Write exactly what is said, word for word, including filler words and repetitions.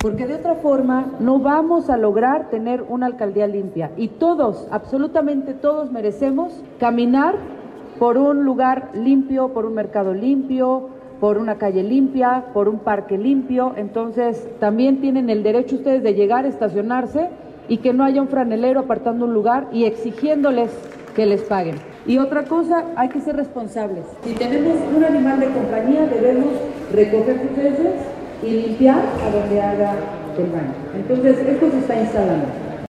porque de otra forma no vamos a lograr tener una alcaldía limpia. Y todos, absolutamente todos, merecemos caminar por un lugar limpio, por un mercado limpio, por una calle limpia, por un parque limpio. Entonces también tienen el derecho ustedes de llegar, estacionarse y que no haya un franelero apartando un lugar y exigiéndoles que les paguen. Y otra cosa, hay que ser responsables. Si tenemos un animal de compañía, debemos recoger sus heces y limpiar a donde haga el baño. Entonces, esto se está instalando.